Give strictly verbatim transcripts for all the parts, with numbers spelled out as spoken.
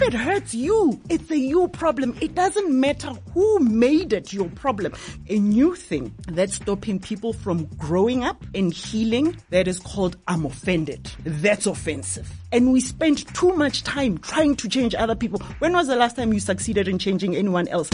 if it hurts you, it's a you problem. It doesn't matter who made it your problem. A new thing that's stopping people from growing up and healing, that is called I'm offended. That's offensive. And we spend too much time trying to change other people. When was the last time you succeeded in changing anyone else?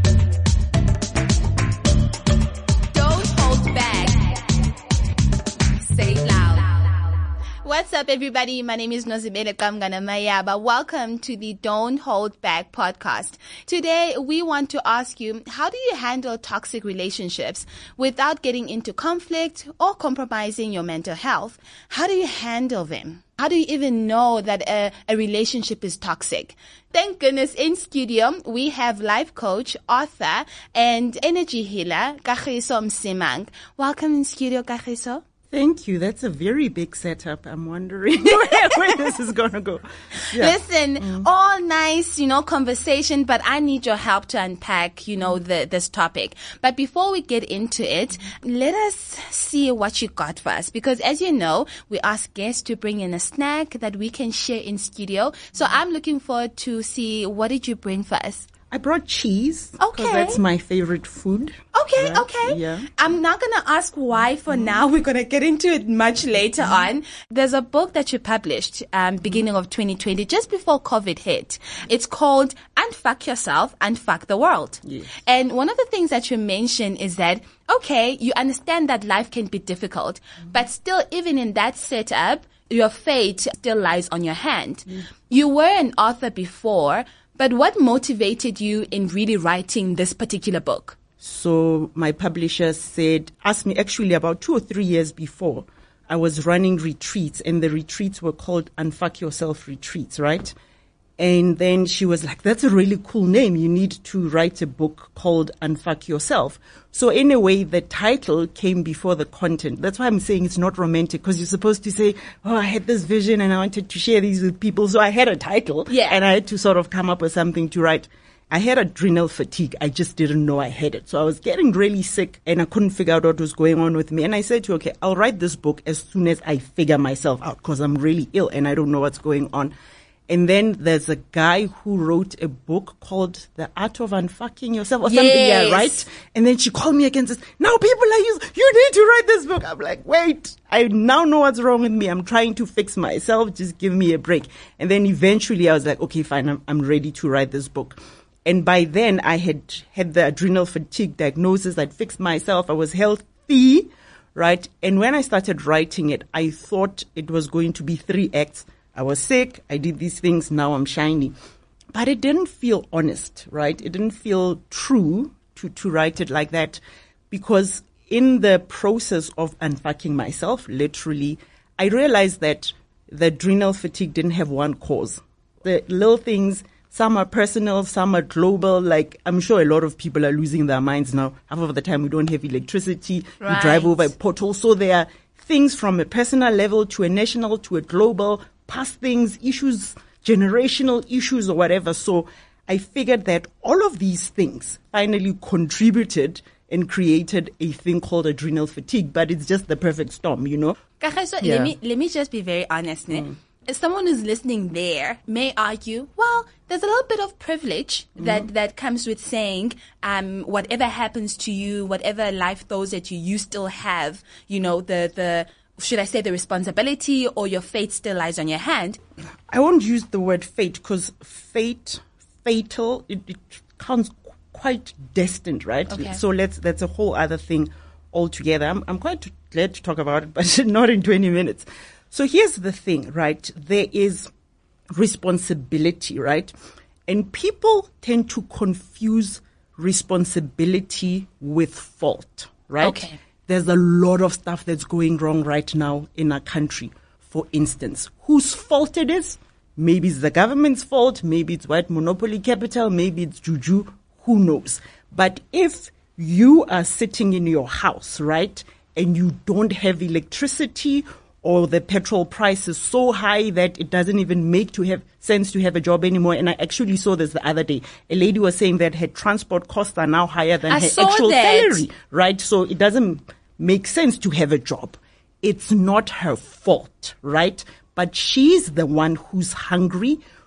What's up, everybody? My name is Nozibele Kamgana Mayaba. Welcome to the Don't Hold Back podcast. Today, we want to ask you, how do you handle toxic relationships without getting into conflict or compromising your mental health? How do you handle them? How do you even know that a, a relationship is toxic? Thank goodness in studio, we have life coach, author, and energy healer, Kagiso Msimang. Welcome in studio, Kagiso. Thank you. That's a very big setup. I'm wondering where, where this is going to go. Yeah. Listen, mm. all nice, you know, conversation, but I need your help to unpack, you know, the, this topic. But before we get into it, let us see what you got for us. Because as you know, we ask guests to bring in a snack that we can share in studio. So I'm looking forward to see what did you bring for us? I brought cheese. Okay. Because that's my favorite food. Okay, right? okay. Yeah. I'm not going to ask why for now. We're going to get into it much later on. There's a book that you published um, beginning of twenty twenty, just before COVID hit. It's called Unfuck Yourself, Unfuck the World. Yes. And one of the things that you mention is that, okay, you understand that life can be difficult, mm-hmm. but still, even in that setup, your fate still lies on your hand. Mm-hmm. You were an author before, but what motivated you in really writing this particular book? So my publisher said, asked me actually about two or three years before, I was running retreats, and the retreats were called Unfuck Yourself Retreats, right? And then she was like, that's a really cool name. You need to write a book called Unfuck Yourself. So in a way, the title came before the content. That's why I'm saying it's not romantic, because you're supposed to say, oh, I had this vision and I wanted to share these with people. So I had a title, yeah. and I had to sort of come up with something to write. I had adrenal fatigue. I just didn't know I had it. So I was getting really sick and I couldn't figure out what was going on with me. And I said to her, okay, I'll write this book as soon as I figure myself out, because I'm really ill and I don't know what's going on. And then there's a guy who wrote a book called The Art of Unfucking Yourself or something, yes. yeah, right? And then she called me again and says, now people are using, you need to write this book. I'm like, wait, I now know what's wrong with me. I'm trying to fix myself. Just give me a break. And then eventually I was like, okay, fine, I'm, I'm ready to write this book. And by then I had had the adrenal fatigue diagnosis. I'd fixed myself. I was healthy, right? And when I started writing it, I thought it was going to be three acts. I was sick. I did these things. Now I'm shiny. But it didn't feel honest, right? It didn't feel true to, to write it like that, because in the process of unfucking myself, literally, I realized that the adrenal fatigue didn't have one cause. The little things, some are personal, some are global. Like, I'm sure a lot of people are losing their minds now. Half of the time we don't have electricity. Right. We drive over a pothole. So there are things from a personal level to a national to a global, past things, issues, generational issues or whatever. So I figured that all of these things finally contributed and created a thing called adrenal fatigue, but it's just the perfect storm, you know? Kagiso, Yeah. let me, let me just be very honest. Ne? Mm. As someone who's listening there may argue, well, there's a little bit of privilege Mm. that, that comes with saying, um, whatever happens to you, whatever life throws at you, you still have, you know, the, the, should I say the responsibility, or your fate still lies on your hand? I won't use the word fate, because fate, fatal, it, it counts quite destined, right? Okay. So let's, that's a whole other thing altogether. I'm, I'm quite glad to talk about it, but not in twenty minutes. So here's the thing, right? There is responsibility, right? And people tend to confuse responsibility with fault, right? Okay. There's a lot of stuff that's going wrong right now in our country. For instance, whose fault it is? Maybe it's the government's fault. Maybe it's white monopoly capital. Maybe it's juju. Who knows? But if you are sitting in your house, right, and you don't have electricity, or the petrol price is so high that it doesn't even make to have sense to have a job anymore. And I actually saw this the other day. A lady was saying that her transport costs are now higher than I her saw actual that. salary, right? So it doesn't make sense to have a job. It's not her fault, right? But she's the one who's hungry.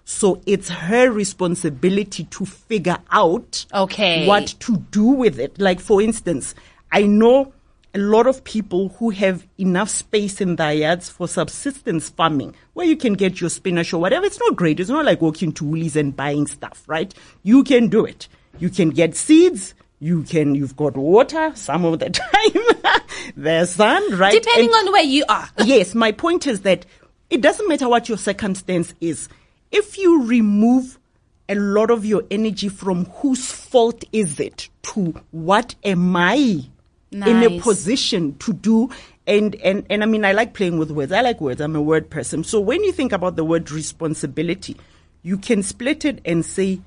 So it's her responsibility to figure out Okay. what to do with it. Like, for instance, I know a lot of people who have enough space in their yards for subsistence farming, where you can get your spinach or whatever. It's not great. It's not like walking to Woolies and buying stuff, right? You can do it. You can get seeds. You can, you've got water some of the time. There's sun, right? Depending And on where you are. yes, my point is that it doesn't matter what your circumstance is. If you remove a lot of your energy from whose fault is it to what am I in a Nice. position to do, and, and, and I mean, I like playing with words. I like words. I'm a word person. So when you think about the word responsibility, you can split it and say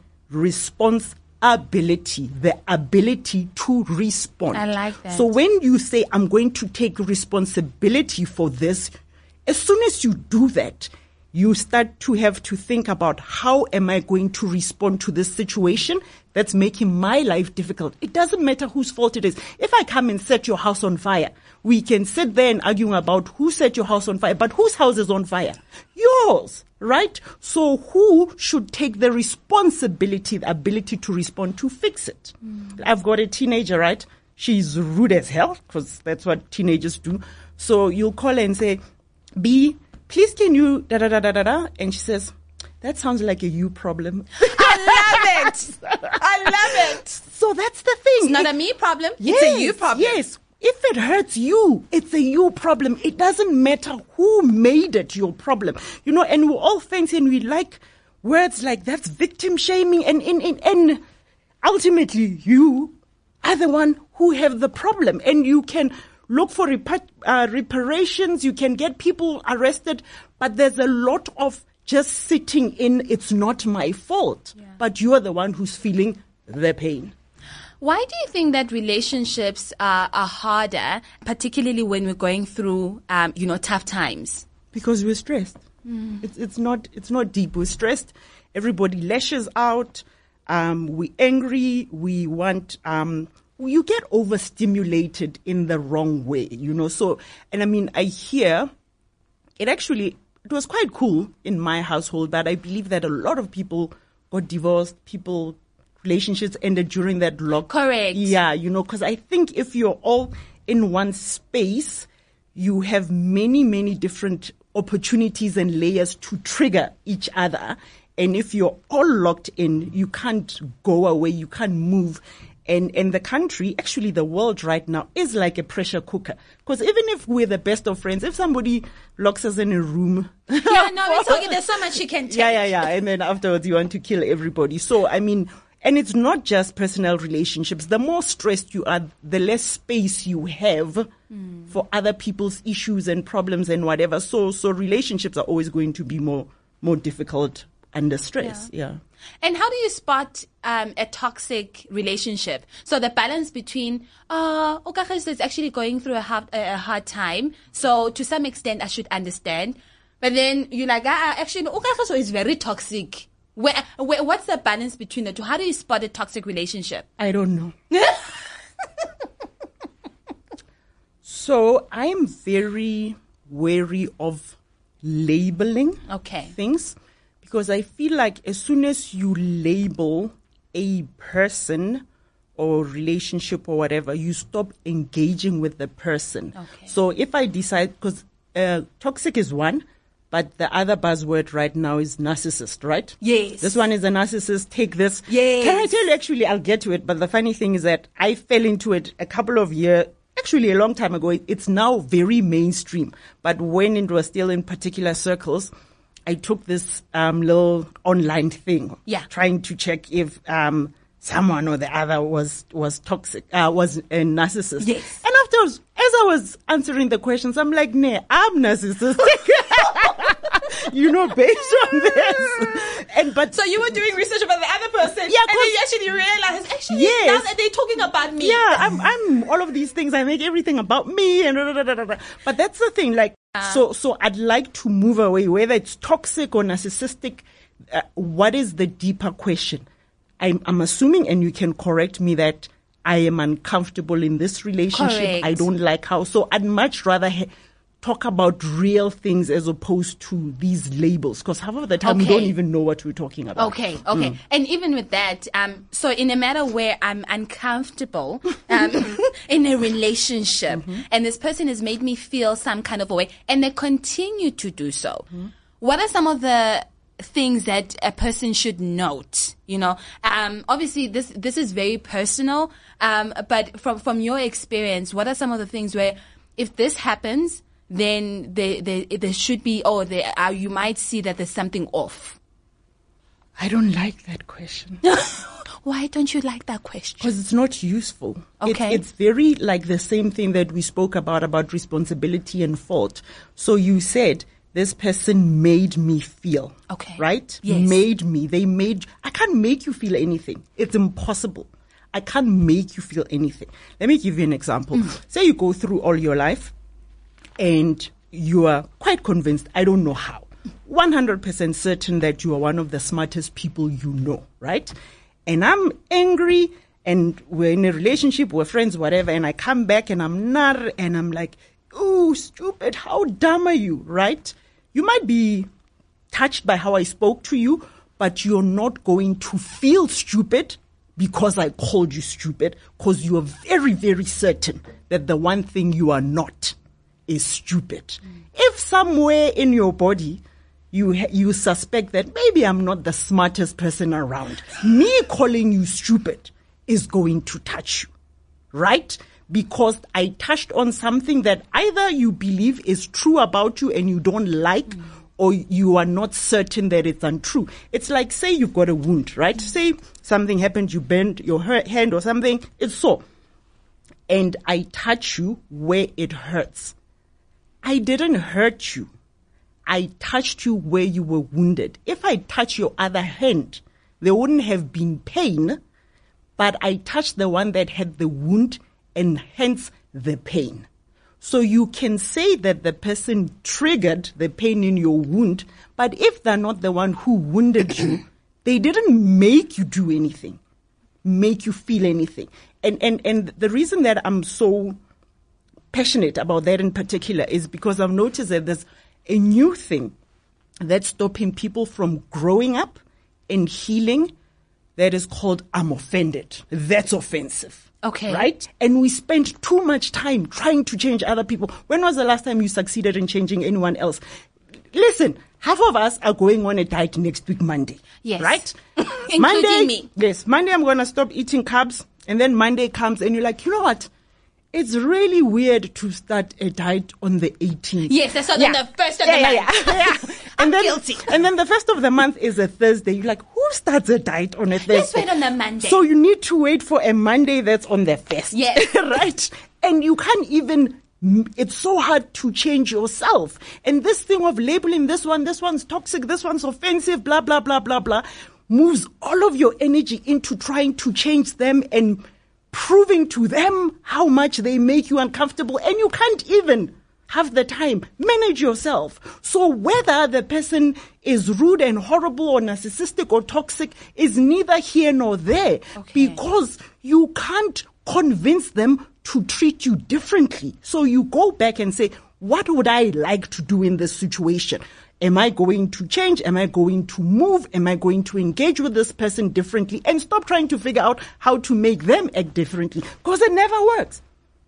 responsibility, the ability to respond. I like that. So when you say, I'm going to take responsibility for this, as soon as you do that, you start to have to think about, how am I going to respond to this situation that's making my life difficult? It doesn't matter whose fault it is. If I come and set your house on fire, we can sit there and argue about who set your house on fire, but whose house is on fire? Yours, right? So who should take the responsibility, the ability to respond to fix it? Mm. I've got a teenager, right? She's rude as hell, because that's what teenagers do. So you'll call her and say, B, please can you da da da da da da? And she says, that sounds like a you problem. I love it. I love it. So that's the thing. It's not It- a me problem. Yes, It's a you problem. Yes. If it hurts you, it's a you problem. It doesn't matter who made it your problem. You know, and we're all fancy and we like words like that's victim shaming, and, and, and, and ultimately you are the one who have the problem, and you can look for repa- uh, reparations. You can get people arrested, but there's a lot of just sitting in, it's not my fault, Yeah. but you're the one who's feeling the pain. Why do you think that relationships are, are harder, particularly when we're going through, um, you know, tough times? Because we're stressed. Mm. It's it's not it's not deep. We're stressed. Everybody lashes out. Um, we're angry. We want. Um, you get overstimulated in the wrong way, you know. So, and I mean, I hear it actually. It was quite cool in my household, but I believe that a lot of people got divorced. People relationships ended during that lock. Correct. Yeah, you know, because I think if you're all in one space, you have many, many different opportunities and layers to trigger each other. And if you're all locked in, you can't go away, you can't move. And, and the country, actually the world right now is like a pressure cooker. Because even if we're the best of friends, if somebody locks us in a room. Yeah, no, we're talking, there's so much you can take. Yeah, yeah, yeah. And then afterwards you want to kill everybody. So, I mean, and it's not just personal relationships. The more stressed you are, the less space you have mm. for other people's issues and problems and whatever. So, so relationships are always going to be more, more difficult under stress. Yeah. yeah. And how do you spot um, a toxic relationship? So the balance between, uh, Okageso is actually going through a hard, a hard time. So to some extent, I should understand. But then you're like, ah, actually, Okageso is very toxic. Where, where, what's the balance between the two? How do you spot a toxic relationship? I don't know. So I'm very wary of labeling okay. things, because I feel like as soon as you label a person or relationship or whatever, you stop engaging with the person. Okay. So if I decide, because uh, toxic is one, but the other buzzword right now is narcissist, right? Yes. This one is a narcissist. Take this. Yes. Can I tell you, actually, I'll get to it. But the funny thing is that I fell into it a couple of years, actually a long time ago. It's now very mainstream. But when it was still in particular circles, I took this um, little online thing. Yeah. Trying to check if um, someone or the other was, was toxic, uh, was a narcissist. Yes. And afterwards, as I was answering the questions, I'm like, nah, I'm narcissistic. You know, based on this. And but so you were doing research about the other person, yeah, and then you actually realized, actually, yes. now that they're talking about me. Yeah, I'm, I'm all of these things. I make everything about me, and da, da, da, da, da. But that's the thing. Like, uh, so, so I'd like to move away, whether it's toxic or narcissistic. Uh, what is the deeper question? I'm, I'm assuming, and you can correct me, that I am uncomfortable in this relationship. Correct. I don't like how. So I'd much rather ha- talk about real things as opposed to these labels, because half of the time Okay. we don't even know what we're talking about. Okay, okay. And even with that, um, so in a matter where I'm uncomfortable um, in a relationship and this person has made me feel some kind of a way and they continue to do so, what are some of the things that a person should note? You know, um, obviously this, this is very personal, um, but from, from your experience, what are some of the things where if this happens, then there, there, there should be, or there, uh, you might see that there's something off? I don't like that question. Why don't you like that question? Because it's not useful. Okay. It's, it's very like the same thing that we spoke about, about responsibility and fault. So you said, this person made me feel. Okay. Right? Yes. Made me. They made, I can't make you feel anything. It's impossible. I can't make you feel anything. Let me give you an example. Mm. Say you go through all your life and you are quite convinced, I don't know how, one hundred percent certain that you are one of the smartest people you know, right? And I'm angry and we're in a relationship, we're friends, whatever, and I come back and I'm nar and I'm like, ooh, stupid, how dumb are you, right? You might be touched by how I spoke to you, but you're not going to feel stupid because I called you stupid, because you are very, very certain that the one thing you are not is stupid. Mm. If somewhere in your body you ha- you suspect that maybe I'm not the smartest person around, me calling you stupid is going to touch you, right? Because I touched on something that either you believe is true about you and you don't like, mm. or you are not certain that it's untrue. It's like, say you've got a wound, right? Mm. Say something happened, you bend your her- hand or something, it's sore. And I touch you where it hurts. I didn't hurt you. I touched you where you were wounded. If I touch your other hand, there wouldn't have been pain, but I touched the one that had the wound and hence the pain. So you can say that the person triggered the pain in your wound, but if they're not the one who wounded you, they didn't make you do anything, make you feel anything. And, and, and the reason that I'm so passionate about that in particular is because I've noticed that there's a new thing that's stopping people from growing up and healing that is called I'm offended. That's offensive. Okay. Right? And we spend too much time trying to change other people. When was the last time you succeeded in changing anyone else? Listen, half of us are going on a diet next week, Monday. Yes. Right? Including Monday, me. Yes. Monday, I'm going to stop eating carbs. And then Monday comes and you're like, you know what? It's really weird to start a diet on the eighteenth. Yes, that's on Yeah. the first of yeah, the yeah, month. Yeah, yeah. I'm and then, guilty. And then the first of the month is a Thursday. You're like, who starts a diet on a Thursday? Let's wait on a Monday. So you need to wait for a Monday that's on the first. Yes. Right? And you can't even, it's so hard to change yourself. And this thing of labeling this one, this one's toxic, this one's offensive, blah, blah, blah, blah, blah, moves all of your energy into trying to change them and proving to them how much they make you uncomfortable, and you can't even have the time. Manage yourself. So whether the person is rude and horrible or narcissistic or toxic is neither here nor there, Okay. because you can't convince them to treat you differently. So you go back and say, what would I like to do in this situation? Am I going to change? Am I going to move? Am I going to engage with this person differently? And stop trying to figure out how to make them act differently, because it never works.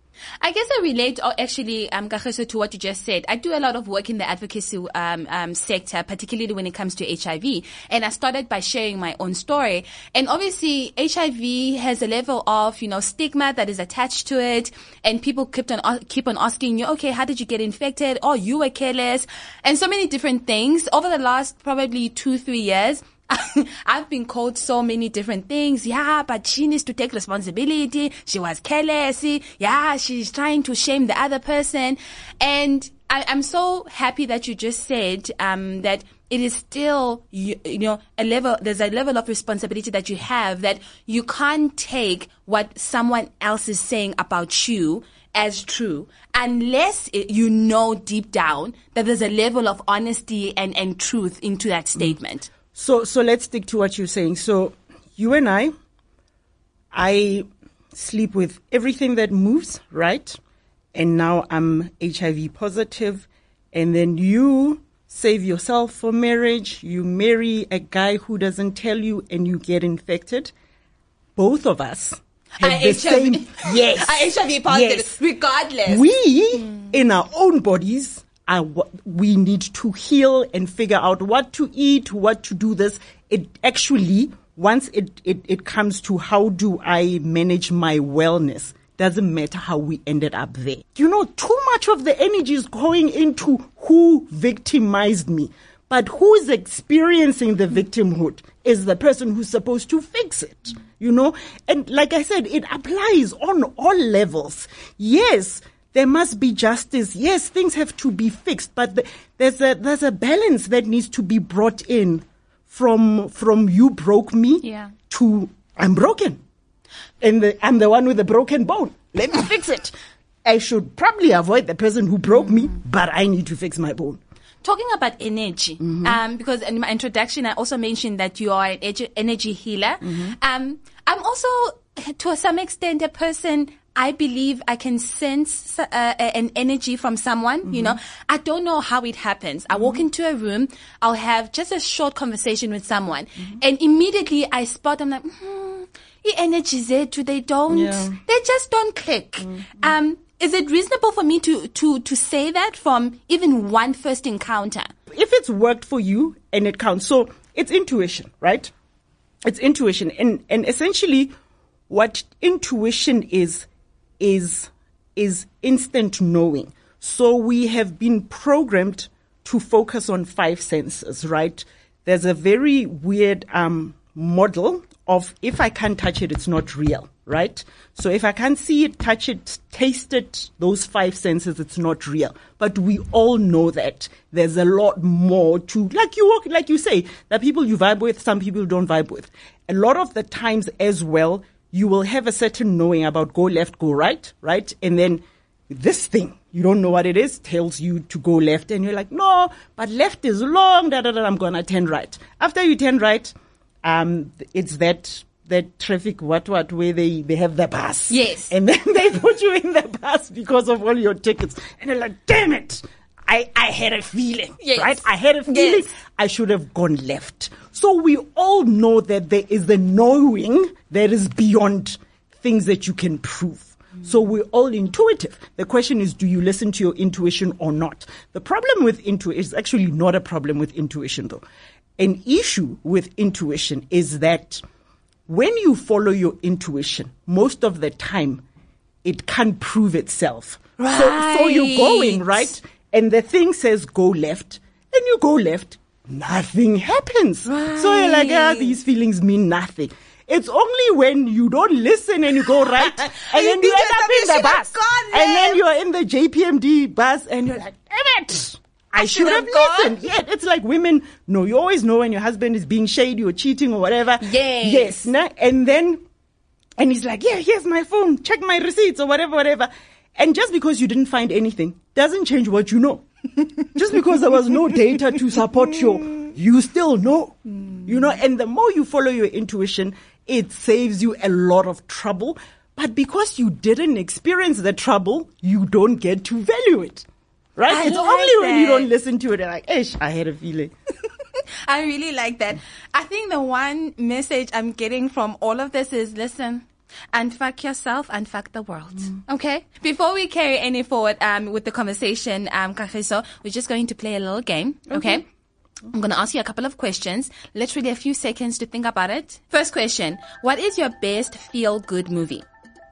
I guess I relate oh, actually, um, Kagiso, to what you just said. I do a lot of work in the advocacy um, um, sector, particularly when it comes to H I V. And I started by sharing my own story. And obviously, H I V has a level of, you know, stigma that is attached to it. And people keep on keep on asking you, okay, how did you get infected? Oh, you were careless, and so many different things over the last probably two, three years. I've been called so many different things. Yeah, but she needs to take responsibility. She was careless. Yeah, she's trying to shame the other person. And I, I'm so happy that you just said um, that it is still, you, you know, a level, there's a level of responsibility that you have, that you can't take what someone else is saying about you as true unless it, you know deep down that there's a level of honesty and, and truth into that statement. Mm. So, so let's stick to what you're saying. So you and I, I sleep with everything that moves, right? and now I'm H I V positive, and then you save yourself for marriage, you marry a guy who doesn't tell you, and you get infected. Both of us have the H I V same, yes, are H I V positive, yes. regardless. We, mm. in our own bodies, are we need to heal and figure out what to eat, what to do this. It actually, once it, it, it comes to how do I manage my wellness, doesn't matter how we ended up there. You know, too much of the energy is going into who victimized me. But who's experiencing the victimhood is the person who's supposed to fix it, you know? And like I said, it applies on all levels. Yes, there must be justice. Yes, things have to be fixed, but the, there's a, there's a balance that needs to be brought in from, from you broke me yeah. to I'm broken. And the, I'm the one with the broken bone. Let me fix it. I should probably avoid the person who broke me, but I need to fix my bone. Talking about energy, mm-hmm. um, because in my introduction, I also mentioned that you are an energy healer. Mm-hmm. Um, I'm also, to some extent, a person, I believe I can sense uh, an energy from someone, mm-hmm. you know. I don't know how it happens. Mm-hmm. I walk into a room, I'll have just a short conversation with someone, mm-hmm. and immediately I spot, I'm like, hmm, the energy is there too. They don't, yeah. they just don't click. Mm-hmm. Um, Is it reasonable for me to, to, to say that from even one first encounter? If it's worked for you and it counts. So it's intuition, right? It's intuition. And, and essentially what intuition is, is, is instant knowing. So we have been programmed to focus on five senses, right? There's a very weird, um, model of if I can't touch it, it's not real. Right? So if I can't see it, touch it, taste it, those five senses, it's not real. But we all know that there's a lot more to, like you walk, like you say, that people you vibe with, some people don't vibe with. A lot of the times as well, you will have a certain knowing about go left, go right, right? And then this thing, you don't know what it is, tells you to go left. And you're like, no, but left is long, da, da, da, I'm going to turn right. After you turn right, um, it's that, that traffic, what, what, where they, they have the bus. Yes. And then they put you in the bus because of all your tickets. And you're like, damn it. I, I had a feeling, yes. right? I had a feeling yes. I should have gone left. So we all know that there is a knowing that is beyond things that you can prove. Mm. So we're all intuitive. The question is, do you listen to your intuition or not? The problem with intuition is actually not a problem with intuition though. An issue with intuition is that when you follow your intuition, most of the time, it can't prove itself. Right. So, so you're going, right? And the thing says go left, and you go left, nothing happens. Right. So you're like, ah, these feelings mean nothing. It's only when you don't listen and you go right, and then you, you end up in the bus. And then you're in the J P M D bus, and you're like, damn it! I, I should have listened. Yeah, it's like women. No, you always know when your husband is being shady or cheating or whatever. Yes. Yes. Nah? And then, and he's like, yeah, here's my phone. Check my receipts or whatever, whatever. And just because you didn't find anything doesn't change what you know. Just because there was no data to support you, you still know. Mm. You know, and the more you follow your intuition, it saves you a lot of trouble. But because you didn't experience the trouble, you don't get to value it. Right? I it's like only when that. you don't listen to it, you're like, ish, I had a feeling. I really like that. I think the one message I'm getting from all of this is, listen, unfuck yourself, unfuck the world. Mm. Okay? Before we carry any forward um, with the conversation, um, Kagiso, we're just going to play a little game. Okay? okay? I'm going to ask you a couple of questions. Literally a few seconds to think about it. First question. What is your best feel-good movie?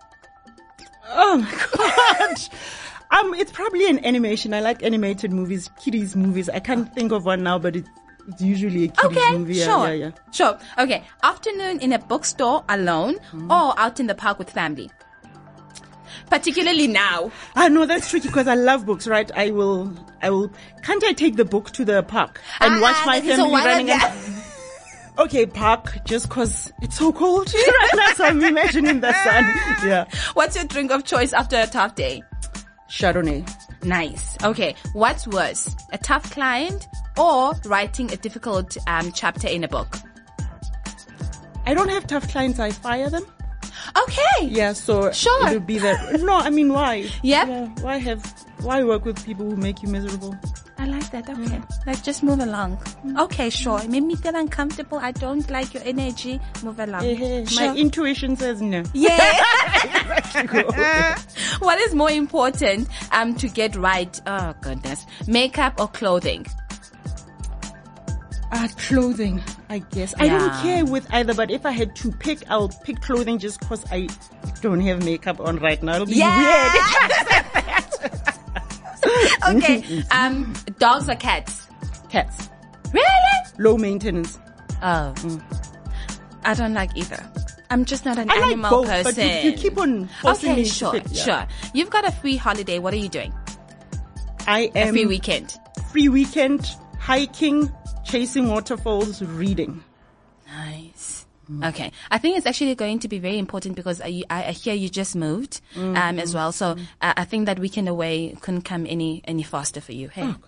Oh, my God. Um, it's probably an animation. I like animated movies, kiddies movies. I can't think of one now, but it's, it's usually a kiddies okay, movie. Sure, yeah, yeah. Sure. Okay. Afternoon in a bookstore alone mm. or out in the park with family? Particularly now. Ah, no, that's tricky because I love books, right? I will, I will, can't I take the book to the park and ah, watch my family so running? And, okay, park, just because it's so cold right now, so I'm imagining the sun. Yeah. What's your drink of choice after a tough day? Chardonnay. Nice. Okay. What's worse? A tough client or writing a difficult um, chapter in a book? I don't have tough clients. I fire them. Okay. Yeah, so Sure. it would be that. No, I mean, why? Yep. Yeah. Why have, why work with people who make you miserable? I like that. Okay. Like, just move along. Okay, sure. It made me feel uncomfortable. I don't like your energy. Move along. Uh-huh. Sure. My intuition says no. Yeah. What is more important um to get right? Oh goodness, makeup or clothing? Uh, clothing, I guess. I Yeah. don't care with either, but if I had to pick, I'll pick clothing just because I don't have makeup on right now. It'll be Yeah. weird. Okay. Um, dogs or cats? Cats. Really? Low maintenance. Oh, I don't like either. I'm just not an I like animal both, person. but you, you keep on forcing Okay, me sure, to fit. Yeah. sure. You've got a free holiday. What are you doing? I A am free weekend. free weekend, hiking, chasing waterfalls, reading. Nice. Okay. I think it's actually going to be very important because I, I, I hear you just moved um, Mm-hmm. as well. So uh, I think that weekend away couldn't come any any faster for you. Hey. Oh,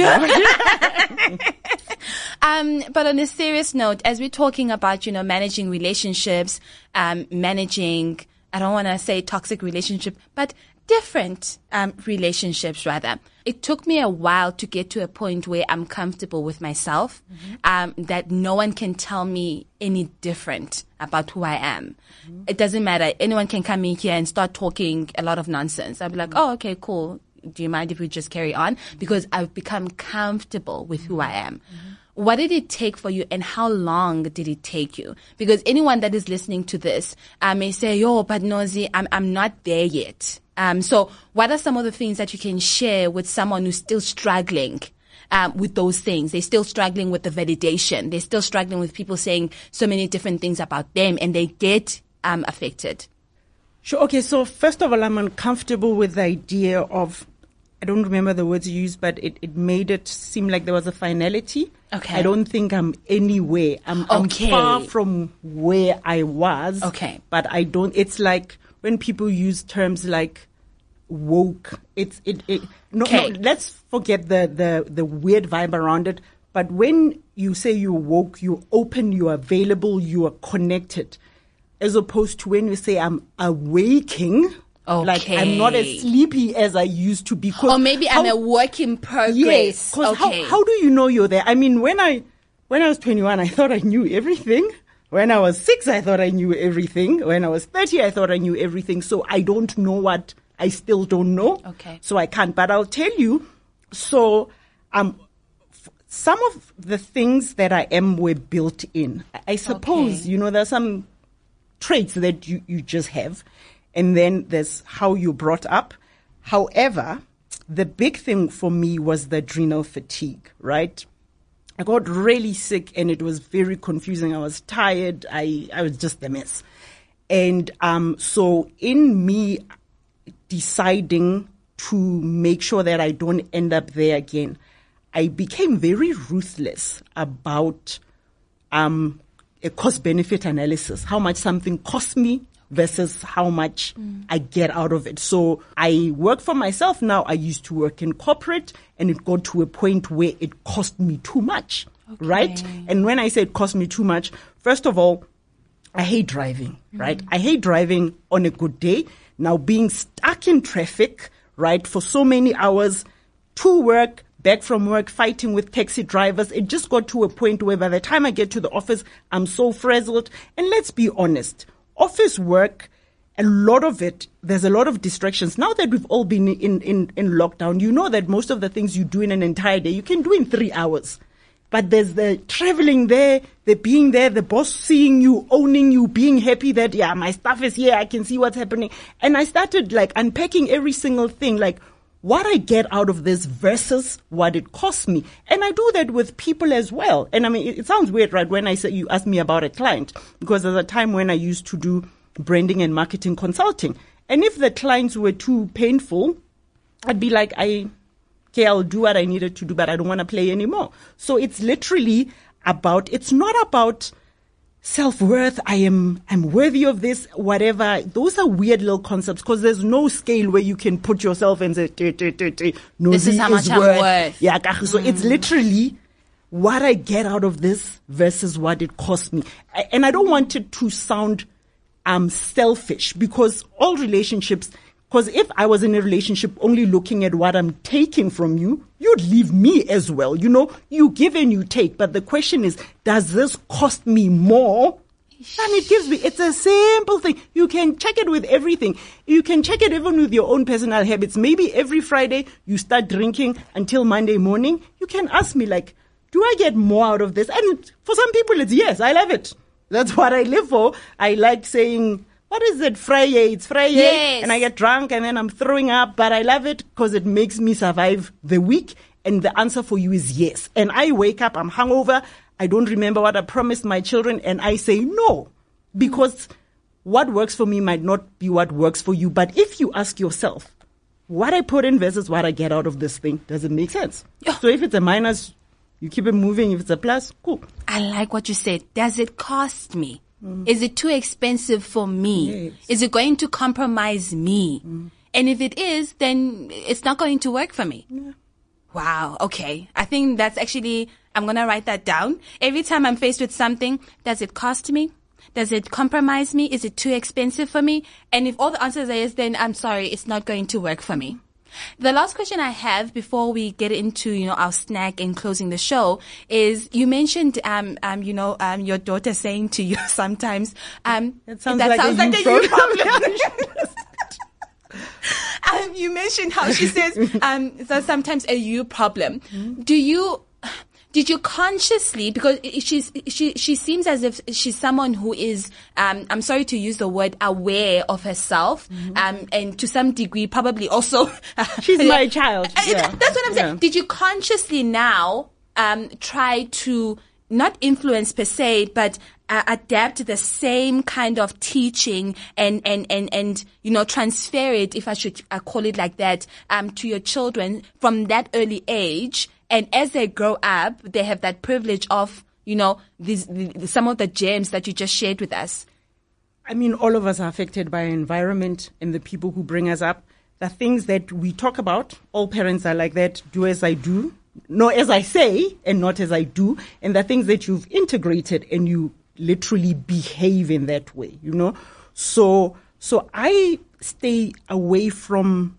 God. Um, but on a serious note, as we're talking about, you know, managing relationships, um, managing, I don't want to say toxic relationship, but different um, relationships rather. It took me a while to get to a point where I'm comfortable with myself, mm-hmm. um, that no one can tell me any different about who I am. Mm-hmm. It doesn't matter. Anyone can come in here and start talking a lot of nonsense. I'll be like, mm-hmm. oh, okay, cool. Do you mind if we just carry on? Because I've become comfortable with who I am. Mm-hmm. What did it take for you and how long did it take you? Because anyone that is listening to this uh, may say, yo, but Nozi, I'm, I'm not there yet. Um, so what are some of the things that you can share with someone who's still struggling um, with those things? They're still struggling with the validation. They're still struggling with people saying so many different things about them and they get um, affected. Sure. Okay. So first of all, I'm uncomfortable with the idea of, I don't remember the words you used, but it, it made it seem like there was a finality. Okay. I don't think I'm anywhere. I'm, Okay. I'm far from where I was. Okay. But I don't, it's like when people use terms like woke, it's, it, it, no, Okay. no, let's forget the, the, the weird vibe around it. But when you say you're woke, you're open, you're available, you are connected, as opposed to when you say I'm awaking. Okay. Like I'm not as sleepy as I used to be. Or maybe I'm a work in progress. Yes. Because Okay. how, how do you know you're there? I mean, when I when I was twenty-one, I thought I knew everything. When I was six, I thought I knew everything. When I was thirty, I thought I knew everything. So I don't know what I still don't know. Okay. So I can't. But I'll tell you. So um, f- some of the things that I am were built in. I, I suppose Okay. you know there are some traits that you you just have. And then there's how you're brought up. However, the big thing for me was the adrenal fatigue, right? I got really sick and it was very confusing. I was tired. I, I was just a mess. And um, so in me deciding to make sure that I don't end up there again, I became very ruthless about um, a cost-benefit analysis, how much something cost me versus how much mm. I get out of it. So I work for myself now. I used to work in corporate and it got to a point where it cost me too much, okay. right? And when I say it cost me too much, first of all, I hate driving, mm. right? I hate driving on a good day. Now being stuck in traffic, right, for so many hours to work, back from work, fighting with taxi drivers. It just got to a point where by the time I get to the office, I'm so frazzled. And let's be honest, office work, a lot of it, there's a lot of distractions. Now that we've all been in, in, in lockdown, you know that most of the things you do in an entire day, you can do in three hours. But there's the traveling there, the being there, the boss seeing you, owning you, being happy that, yeah, my stuff is here, I can see what's happening. And I started like unpacking every single thing, like what I get out of this versus what it costs me. And I do that with people as well. And I mean, it, it sounds weird, right, when I say you ask me about a client, because there's a time when I used to do branding and marketing consulting. And if the clients were too painful, I'd be like, I, okay, I'll do what I needed to do, but I don't want to play anymore. So it's literally about, it's not about self-worth. I am, I'm worthy of this, whatever. Those are weird little concepts because there's no scale where you can put yourself and say, t- t- t- t- no, this is how much I'm worth. Yeah. So mm. it's literally what I get out of this versus what it costs me. I, and I don't want it to sound I'm selfish, because all relationships, because if I was in a relationship only looking at what I'm taking from you, you'd leave me as well. You know, you give and you take. But the question is, does this cost me more? And it gives me, it's a simple thing. You can check it with everything. You can check it even with your own personal habits. Maybe every Friday you start drinking until Monday morning. You can ask me like, do I get more out of this? And for some people it's yes, I love it. That's what I live for. I like saying, what is it? Friday. It's Friday. Yes. And I get drunk and then I'm throwing up, but I love it because it makes me survive the week. And the answer for you is yes. And I wake up, I'm hungover. I don't remember what I promised my children, and I say no, because what works for me might not be what works for you. But if you ask yourself, what I put in versus what I get out of this thing, does it make sense? Yeah. So if it's a minus, you keep it moving. If it's a plus, cool. I like what you said. Does it cost me? Mm. Is it too expensive for me? Yes. Is it going to compromise me? Mm. And if it is, then it's not going to work for me. Yeah. Wow. Okay. I think that's actually, I'm going to write that down. Every time I'm faced with something, does it cost me? Does it compromise me? Is it too expensive for me? And if all the answers are yes, then I'm sorry, it's not going to work for me. The last question I have before we get into, you know, our snack and closing the show is, you mentioned, um, um, you know, um, your daughter saying to you sometimes, um, it sounds that like sounds a like you a you problem. Um, you mentioned how she says um, that's sometimes a you problem. Mm-hmm. Do you, did you consciously, because she's she she seems as if she's someone who is, um, I'm sorry to use the word, aware of herself, mm-hmm. um, and to some degree probably also. She's my child. Yeah. That's what I'm saying. Yeah. Did you consciously now um, try to not influence per se, but uh, adapt the same kind of teaching and, and, and, and, you know, transfer it, if I should uh, call it like that, um, to your children from that early age? And as they grow up, they have that privilege of, you know, these, the, some of the gems that you just shared with us. I mean, all of us are affected by our environment and the people who bring us up. The things that we talk about, all parents are like that, do as I do. No, as I say, and not as I do. And the things that you've integrated and you literally behave in that way, you know. So, so I stay away from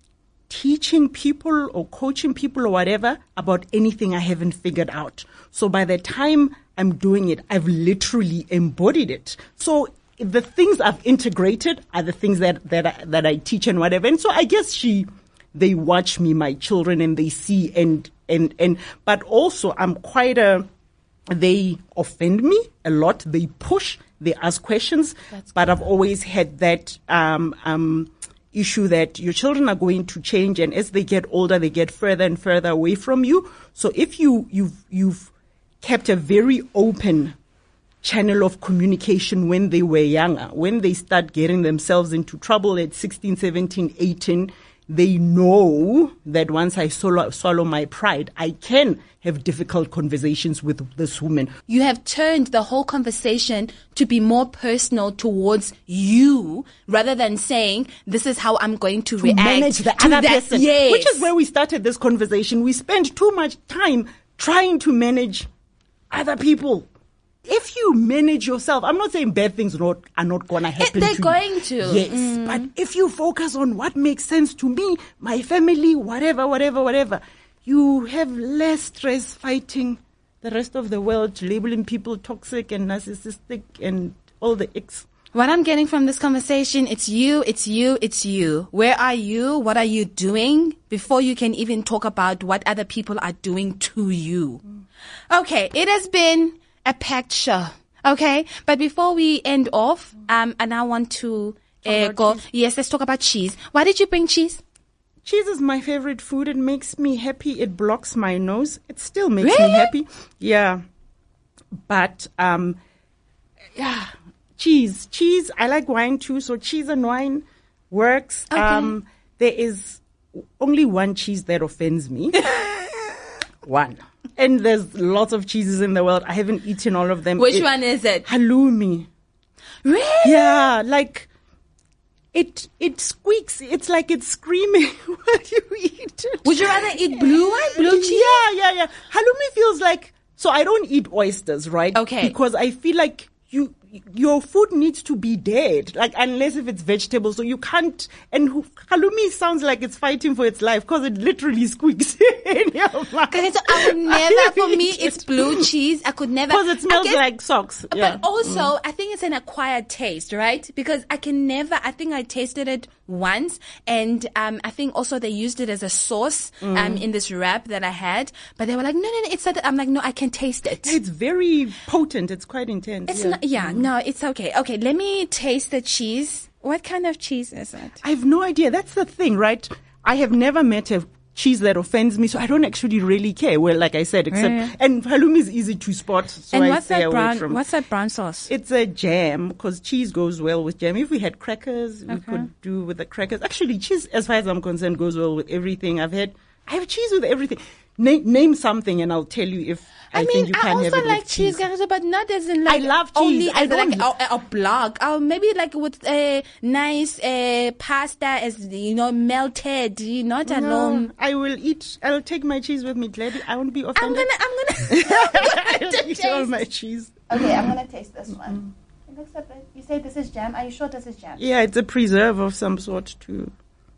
teaching people or coaching people or whatever about anything I haven't figured out. So by the time I'm doing it, I've literally embodied it. So the things I've integrated are the things that, that, I, that I teach and whatever. And so I guess she, they watch me, my children, and they see and, and, and, but also I'm quite a, they offend me a lot. They push, they ask questions, That's but good. I've always had that, um, um, issue that your children are going to change. And as they get older, they get further and further away from you. So if you, you've, you've kept a very open channel of communication when they were younger, when they start getting themselves into trouble at sixteen, seventeen, eighteen, they know that once I swallow, swallow my pride, I can have difficult conversations with this woman. You have turned the whole conversation to be more personal towards you, rather than saying, this is how I'm going to, to react manage the to other that. person. Yes. Which is where we started this conversation. We spend too much time trying to manage other people. If you manage yourself, I'm not saying bad things not, are not going to happen They're to going you. to. Yes. Mm. But if you focus on what makes sense to me, my family, whatever, whatever, whatever, you have less stress fighting the rest of the world, labeling people toxic and narcissistic and all the icks. What I'm getting from this conversation, it's you, it's you, it's you. Where are you? What are you doing before you can even talk about what other people are doing to you? Mm. Okay, it has been a packed show. Okay, but before we end off, um, and I want to uh, go. Cheese. Yes, let's talk about cheese. Why did you bring cheese? Cheese is my favorite food. It makes me happy. It blocks my nose. It still makes really? me happy. Yeah, but um, yeah, cheese, cheese. I like wine too, so cheese and wine works. Okay. Um, there is only one cheese that offends me. One. And there's lots of cheeses in the world. I haven't eaten all of them. Which it, one is it? Halloumi. Really? Yeah, like it it squeaks. It's like it's screaming when you eat it. Would you rather eat blue wine, blue cheese? Yeah, yeah, yeah. Halloumi feels like, so I don't eat oysters, right? Okay. Because I feel like you your food needs to be dead, like unless if it's vegetables. So you can't. And halloumi sounds like it's fighting for its life because it literally squeaks in your mouth. Okay, so I would never. For me, it's blue cheese. I could never because it smells guess, like socks. Yeah. But also, mm. I think it's an acquired taste, right? Because I can never. I think I tasted it once, and um, I think also they used it as a sauce um, mm. in this wrap that I had. But they were like, no, no, no, it's not. I'm like, no, I can taste it. It's very potent. It's quite intense. It's yeah. not. Yeah, mm. no, it's okay. Okay, let me taste the cheese. What kind of cheese is it? I have no idea. That's the thing, right? I have never met a cheese that offends me, so I don't actually really care. Well, like I said, except yeah. and halloumi is easy to spot. So and I what's stay that away brown? from. What's that brown sauce? It's a jam because cheese goes well with jam. If we had crackers, we okay. could do with the crackers. Actually, cheese, as far as I'm concerned, goes well with everything. I've had. I have cheese with everything. Name, name something, and I'll tell you if I, I mean, think you I can also have it like with cheese, cheese. but not as in like I love cheese. only I as don't like a, a block. Or maybe like with a nice uh, pasta as you know melted. Not no, alone. I will eat. I'll take my cheese with me, gladly. I won't be offended. I'm gonna. I'm gonna. I'll eat all my cheese. Okay, I'm gonna taste this one. It looks a bit. You say this is jam. Are you sure this is jam? Yeah, it's a preserve of some sort too.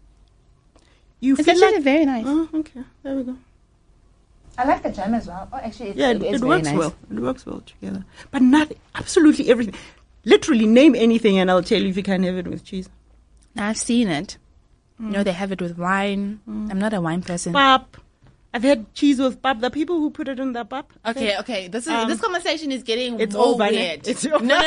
You it's feel actually like, very nice. Oh, okay. There we go. I like the jam as well. Oh, actually, it's, yeah, it, it, it's it works nice. well. It works well together. But not absolutely everything. Literally, name anything, and I'll tell you if you can have it with cheese. I've seen it. Mm. You know, they have it with wine. Mm. I'm not a wine person. Pap. I've had cheese with pap. The people who put it in the pap. Okay, okay. This is um, this conversation is getting it's more over, weird. It's over. No, no,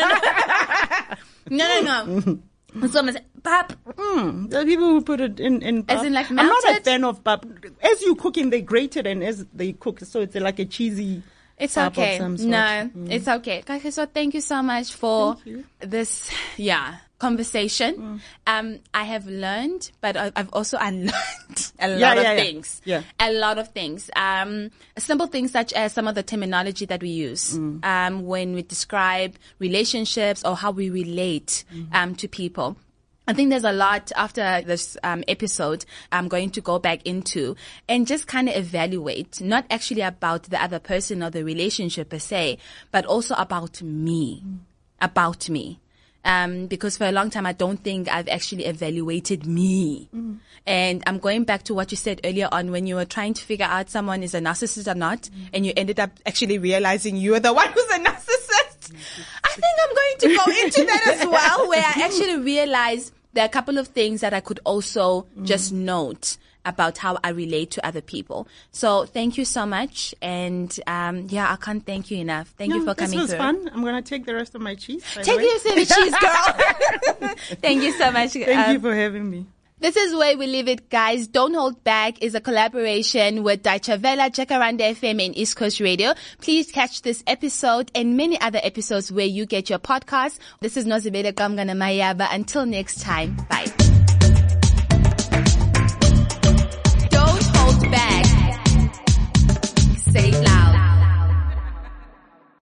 no, no, no, no. Someone said, pap. Mm, the people who put it in, in pap. As in like melted? I'm not a fan of pap. As you cook in, they grate it and as they cook, so it's like a cheesy It's pap okay. of some sort. No, mm. it's okay. Okay, so thank you so much for this, yeah, conversation. Mm. Um, I have learned, but I've also unlearned a yeah, lot yeah, of yeah. things. Yeah. A lot of things. Um, simple things such as some of the terminology that we use mm. um, when we describe relationships or how we relate mm. um, to people. I think there's a lot after this um, episode I'm going to go back into and just kind of evaluate, not actually about the other person or the relationship per se, but also about me, mm. about me. Um, because for a long time, I don't think I've actually evaluated me. Mm. And I'm going back to what you said earlier on when you were trying to figure out someone is a narcissist or not, mm. and you ended up actually realizing you're the one who's a narcissist. I think I'm going to go into that as well, where I actually realized there are a couple of things that I could also mm. just note about how I relate to other people. So thank you so much. And um, yeah, I can't thank you enough. Thank no, you for coming through. This was fun. I'm going to take the rest of my cheese. Take your cheese, girl. Thank you so much. Thank um, you for having me. This is Where We Leave It, guys. Don't Hold Back is a collaboration with Deutsche Welle, Jacaranda F M, and East Coast Radio. Please catch this episode and many other episodes where you get your podcasts. This is Nozibele Kamgana Mayaba. Until next time, bye.